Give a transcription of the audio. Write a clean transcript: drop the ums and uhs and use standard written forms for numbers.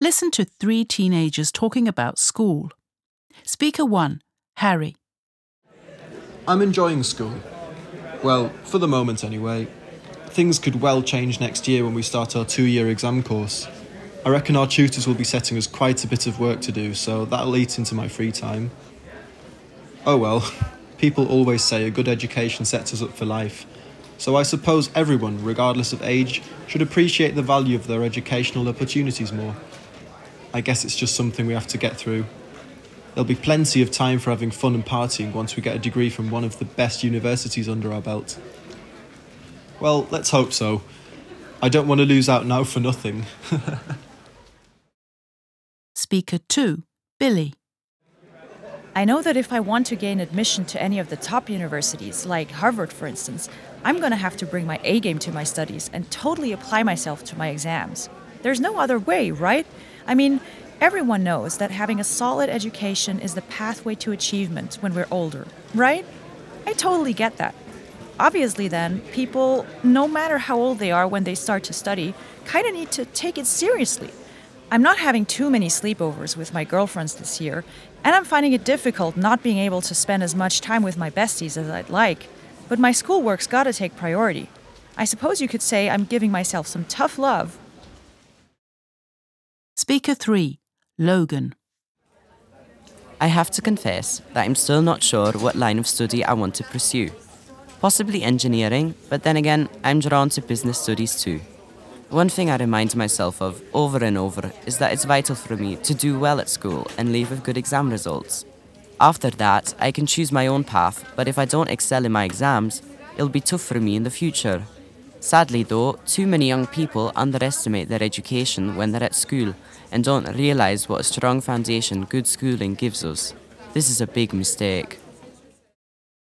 Listen to 3 teenagers talking about school. Speaker 1, Harry. I'm enjoying school. Well, for the moment anyway. Things could well change next year when we start our 2-year exam course. I reckon our tutors will be setting us quite a bit of work to do, so that'll eat into my free time. Oh well, people always say a good education sets us up for life. So I suppose everyone, regardless of age, should appreciate the value of their educational opportunities more. I guess it's just something we have to get through. There'll be plenty of time for having fun and partying once we get a degree from one of the best universities under our belt. Well, let's hope so. I don't want to lose out now for nothing. Speaker 2, Billy. I know that if I want to gain admission to any of the top universities, like Harvard for instance, I'm going to have to bring my A game to my studies and totally apply myself to my exams. There's no other way, right? I mean, everyone knows that having a solid education is the pathway to achievement when we're older, right? I totally get that. Obviously then, people, no matter how old they are when they start to study, kind of need to take it seriously. I'm not having too many sleepovers with my girlfriends this year, and I'm finding it difficult not being able to spend as much time with my besties as I'd like. But my schoolwork's gotta take priority. I suppose you could say I'm giving myself some tough love. Speaker 3, Logan. I have to confess that I'm still not sure what line of study I want to pursue. Possibly engineering, but then again, I'm drawn to business studies too. One thing I remind myself of over and over is that it's vital for me to do well at school and leave with good exam results. After that, I can choose my own path, but if I don't excel in my exams, it'll be tough for me in the future. Sadly though, too many young people underestimate their education when they're at school and don't realise what a strong foundation good schooling gives us. This is a big mistake.